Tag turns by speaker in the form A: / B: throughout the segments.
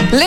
A: Le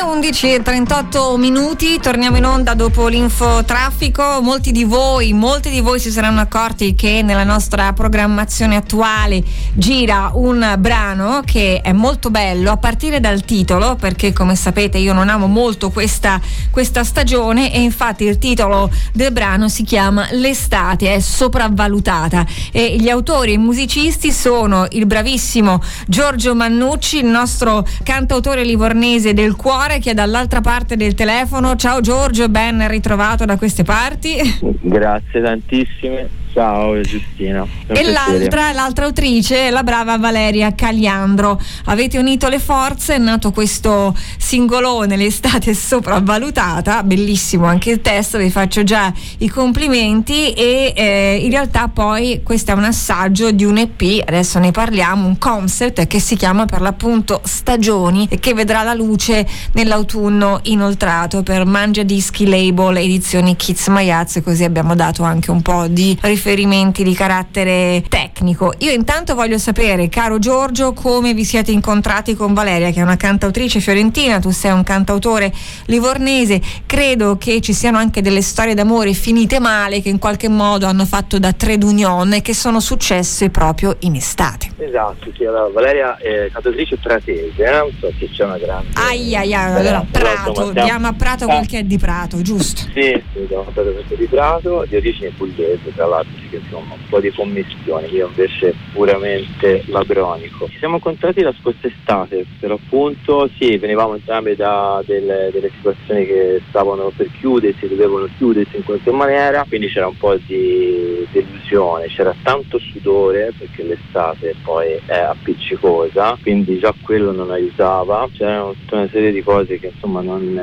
A: 11:38, torniamo in onda dopo l'infotraffico. Molti di voi si saranno accorti che nella nostra programmazione attuale gira un brano che è molto bello, a partire dal titolo, perché come sapete io non amo molto questa stagione, e infatti il titolo del brano si chiama L'estate è sopravvalutata, e gli autori e musicisti sono il bravissimo Giorgio Mannucci, il nostro cantautore livornese del cuore, che è dall'altra parte del telefono. Ciao Giorgio, ben ritrovato da queste parti.
B: Grazie tantissime. Ciao Giustina.
A: E l'altra autrice è la brava Valeria Caliandro. Avete unito le forze, è nato questo singolone, L'estate sopravvalutata, bellissimo anche il testo, vi faccio già i complimenti, e in realtà poi questo è un assaggio di un EP, adesso ne parliamo, un concept che si chiama per l'appunto Stagioni e che vedrà la luce nell'autunno inoltrato per Mangia Dischi Label edizioni Kids Maiaz, e così abbiamo dato anche un po' di riferimenti di carattere tecnico. Io intanto voglio sapere, caro Giorgio, come vi siete incontrati con Valeria, che è una cantautrice fiorentina, tu sei un cantautore livornese. Credo che ci siano anche delle storie d'amore finite male che in qualche modo hanno fatto da trade union e che sono successe proprio in estate.
B: Esatto, sì, allora Valeria è cantautrice pratese, non so se c'è una grande...
A: Allora Prato, diamo a Prato quel che è di Prato, giusto?
B: Sì, siamo stati questo di Prato, di origine pugliese, tra l'altro, che insomma un po' di commissioni, io invece puramente labronico. Ci siamo incontrati la scorsa estate, per appunto, sì, venivamo entrambi da delle situazioni che stavano per chiudersi, dovevano chiudersi in qualche maniera, quindi c'era un po' di delusione, c'era tanto sudore perché l'estate poi è appiccicosa, quindi già quello non aiutava, c'erano tutta una serie di cose che insomma non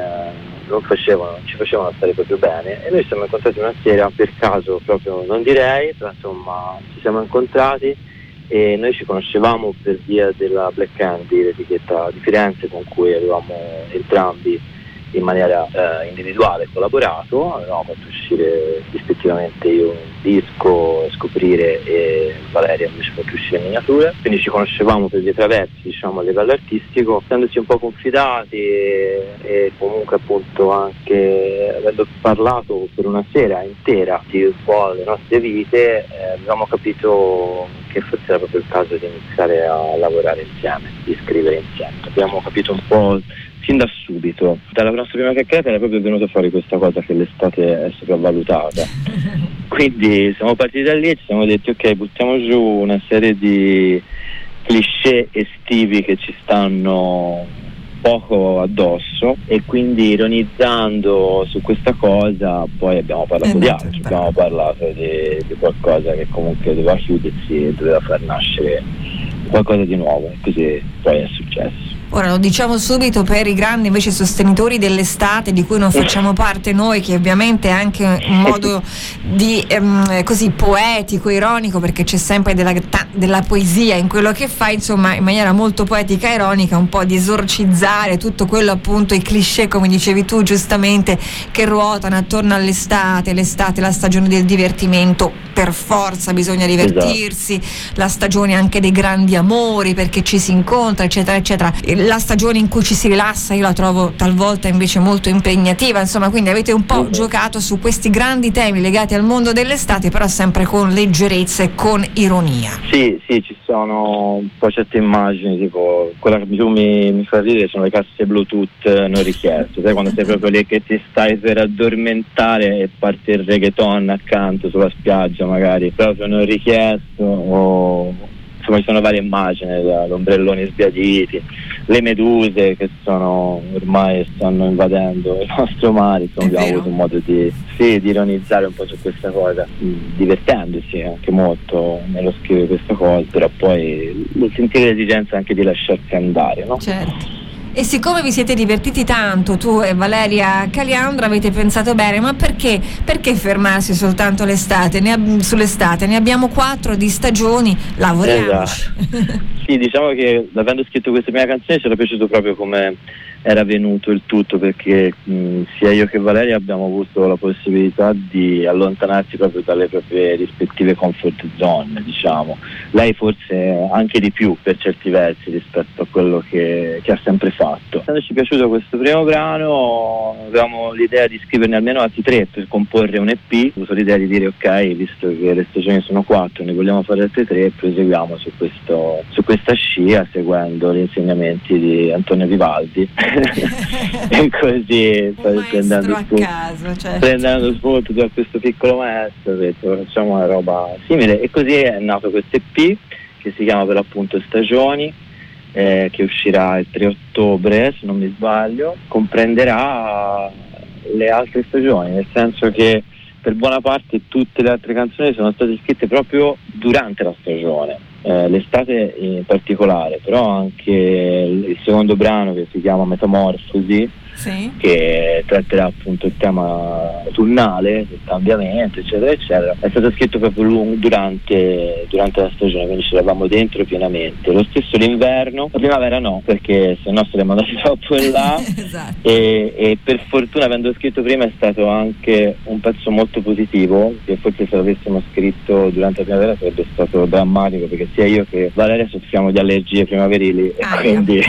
B: ci facevano stare proprio bene, e noi ci siamo incontrati una sera per caso, proprio non direi, però insomma ci siamo incontrati e noi ci conoscevamo per via della Black Candy, l'etichetta di Firenze con cui avevamo entrambi in maniera individuale collaborato, avevamo fatto uscire rispettivamente io un disco, Scoprire, e Valeria invece fatto uscire Miniature, quindi ci conoscevamo per dei traversi, diciamo, a livello artistico, essendoci un po' confidati e comunque appunto anche avendo parlato per una sera intera di un po' le nostre vite, avevamo capito che forse era proprio il caso di iniziare a lavorare insieme, di scrivere insieme. Abbiamo capito un po' fin da subito, dalla nostra prima chiacchierata era proprio venuta fuori questa cosa che l'estate è sopravvalutata. Quindi siamo partiti da lì e ci siamo detti ok, buttiamo giù una serie di cliché estivi che ci stanno poco addosso, e quindi ironizzando su questa cosa poi abbiamo parlato di altro, abbiamo parlato di qualcosa che comunque doveva chiudersi e doveva far nascere qualcosa di nuovo, e così poi è successo.
A: Ora lo diciamo subito per i grandi invece sostenitori dell'estate, di cui non facciamo parte noi, che ovviamente è anche un modo di così poetico, ironico, perché c'è sempre della poesia in quello che fa, insomma, in maniera molto poetica e ironica, un po' di esorcizzare tutto quello, appunto, i cliché, come dicevi tu giustamente, che ruotano attorno all'estate. L'estate è la stagione del divertimento, per forza bisogna divertirsi, esatto. La stagione anche dei grandi amori, perché ci si incontra, eccetera eccetera. La stagione in cui ci si rilassa io la trovo talvolta invece molto impegnativa, insomma, quindi avete un po' giocato su questi grandi temi legati al mondo dell'estate, però sempre con leggerezza e con ironia.
B: Sì, ci sono un po' certe immagini, tipo quella che più mi fa ridere sono le casse Bluetooth non richieste, sai, quando sei proprio lì che ti stai per addormentare e parte il reggaeton accanto sulla spiaggia, magari proprio non richiesto, o insomma ci sono varie immagini, da ombrelloni sbiaditi, le meduse che ormai stanno invadendo il nostro mare, insomma abbiamo avuto un modo di ironizzare un po' su questa cosa, divertendosi anche molto nello scrivere questa cosa, però poi sentire l'esigenza anche di lasciarsi andare, no?
A: Certo. E siccome vi siete divertiti tanto, tu e Valeria Caliandro, avete pensato bene, ma perché fermarsi soltanto l'estate? Sull'estate ne abbiamo 4 di stagioni, lavoriamoci.
B: Esatto. Sì, diciamo che avendo scritto questa mia canzone ci era piaciuto proprio come era venuto il tutto, perché sia io che Valeria abbiamo avuto la possibilità di allontanarci proprio dalle proprie rispettive comfort zone, diciamo. Lei forse anche di più per certi versi rispetto a quello che ha sempre fatto. Essendoci piaciuto questo primo brano, avevamo l'idea di scriverne almeno altri 3 per comporre un EP. Ho avuto l'idea di dire ok, visto che le stagioni sono 4, ne vogliamo fare altre 3 e proseguiamo su questa scia seguendo gli insegnamenti di Antonio Vivaldi. E così prendendo spunto da questo piccolo maestro, ho detto facciamo una roba simile, e così è nato questo EP che si chiama per l'appunto Stagioni, che uscirà il 3 ottobre se non mi sbaglio. Comprenderà le altre stagioni, nel senso che per buona parte tutte le altre canzoni sono state scritte proprio durante la stagione, l'estate in particolare, però anche il secondo brano, che si chiama Metamorfosi, sì, che tratterà appunto il tema autunnale del cambiamento eccetera eccetera, è stato scritto proprio durante la stagione, quindi ci eravamo dentro pienamente. Lo stesso l'inverno, la primavera no, perché se no saremmo andati troppo in là. Esatto. E per fortuna, avendo scritto prima, è stato anche un pezzo molto positivo, che forse se l'avessimo scritto durante la primavera sarebbe stato drammatico, perché sia io che Valeria soffriamo di allergie primaverili e quindi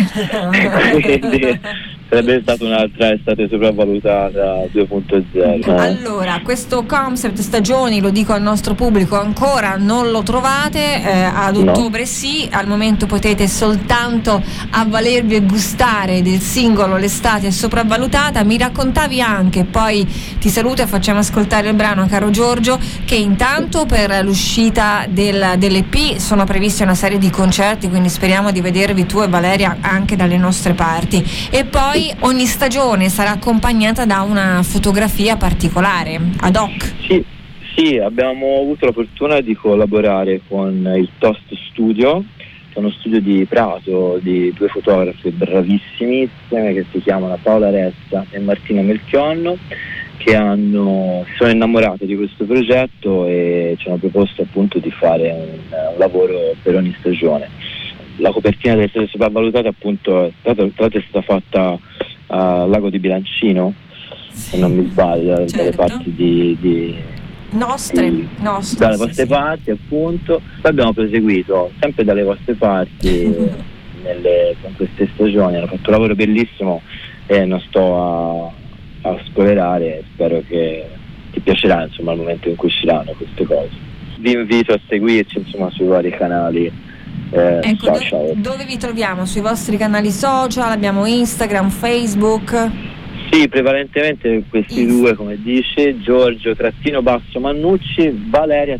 B: sarebbe stata un'altra estate sopravvalutata 2.0.
A: Allora, questo concept Stagioni, lo dico al nostro pubblico, ancora non lo trovate, ad ottobre sì, al momento potete soltanto avvalervi e gustare del singolo L'estate è sopravvalutata. Mi raccontavi anche, poi ti saluto e facciamo ascoltare il brano, caro Giorgio, che intanto per l'uscita dell'EP sono previsti una serie di concerti, quindi speriamo di vedervi tu e Valeria anche dalle nostre parti, e poi ogni stagione sarà accompagnata da una fotografia particolare, ad hoc.
B: Sì, abbiamo avuto la fortuna di collaborare con il Toast Studio, che è uno studio di Prato di 2 fotografi bravissimissime che si chiamano Paola Ressa e Martina Melchionno, che si sono innamorate di questo progetto e ci hanno proposto appunto di fare un lavoro per ogni stagione. La copertina delle Stelle Sopravvalutate appunto è stata fatta al lago di Bilancino, se non mi sbaglio, certo, dalle parti di
A: nostre
B: dalle vostre parti appunto. Poi abbiamo proseguito sempre dalle vostre parti con queste stagioni, hanno fatto un lavoro bellissimo e non sto a spoilerare, spero che ti piacerà insomma al momento in cui usciranno queste cose. Vi invito a seguirci insomma sui vari canali social.
A: Dove vi troviamo? Sui vostri canali social? Abbiamo Instagram, Facebook?
B: Sì, prevalentemente questi due, come dice Giorgio _Mannucci, Valeria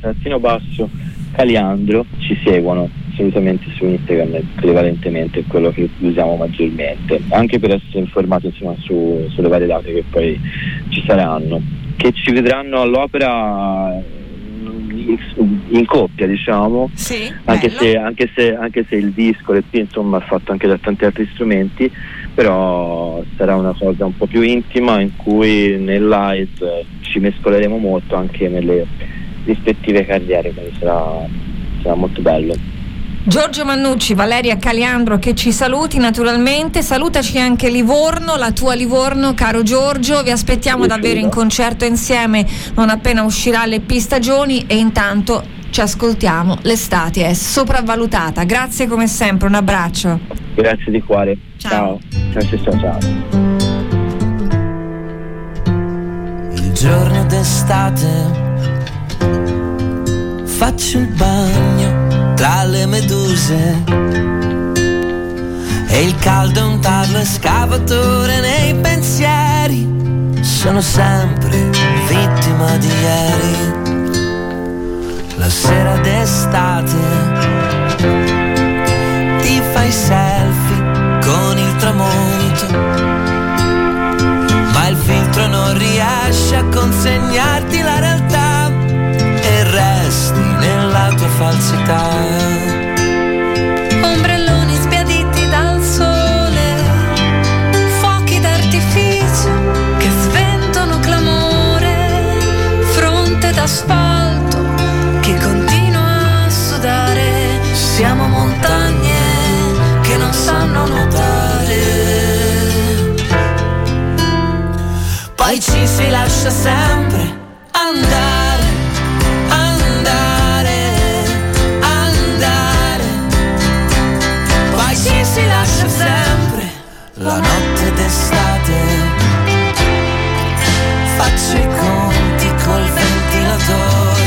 B: _Caliandro. Ci seguono assolutamente su Instagram, prevalentemente è quello che usiamo maggiormente, anche per essere informati insomma sulle varie date che poi ci saranno, che ci vedranno all'opera in coppia, diciamo,
A: sì,
B: anche se il disco, l'EP insomma è fatto anche da tanti altri strumenti, però sarà una cosa un po' più intima in cui nel live ci mescoleremo molto anche nelle rispettive carriere, quindi sarà molto bello.
A: Giorgio Mannucci, Valeria Caliandro che ci saluti naturalmente, salutaci anche Livorno, la tua Livorno, caro Giorgio, vi aspettiamo davvero in concerto insieme non appena uscirà l'EP Stagioni, e intanto ci ascoltiamo L'estate è sopravvalutata. Grazie come sempre, un abbraccio.
B: Grazie di cuore. Ciao. Ciao.
C: Il giorno d'estate faccio il bagno tra le meduse e il caldo è un tarlo escavatore nei pensieri, sono sempre vittima di ieri. La sera d'estate ti fai selfie con il tramonto, ma il filtro non riesce a consegnarti la realtà e resti nella tua falsità.
D: Ombrelloni sbiaditi dal sole, fuochi d'artificio che sventono clamore, fronte d'asfalto che continua a sudare, siamo montagne che non sanno nuotare.
C: poi ci si lascia sempre andare, andare, andare, poi ci si lascia sempre la notte d'estate. Faccio i conti col ventilatore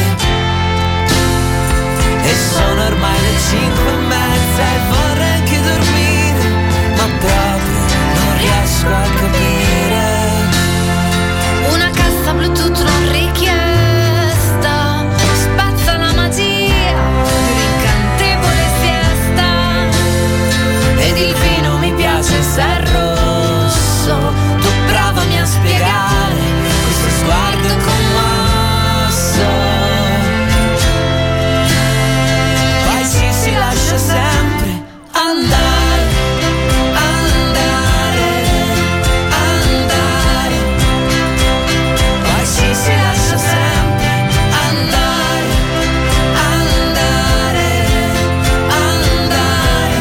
C: e sono ormai le 5:30 e vorrei anche dormire, ma proprio non riesco a capire.
D: Una cassa Bluetooth non richiesta spezza la magia di un'incantevole siesta.
C: Ed il vino mi piace se è rosso, tu provami a spiegare questo sguardo commosso. Poi ci si lascia sempre andare, andare, andare, poi ci si lascia sempre andare, andare, andare,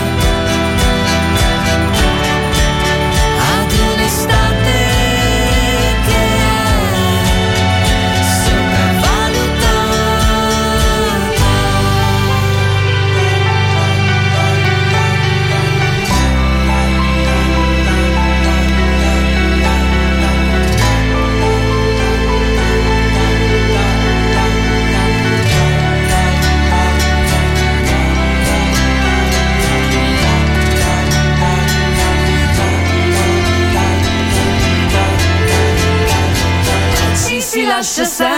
C: ad un'estate che è sopravvalutata. Ci si lascia sempre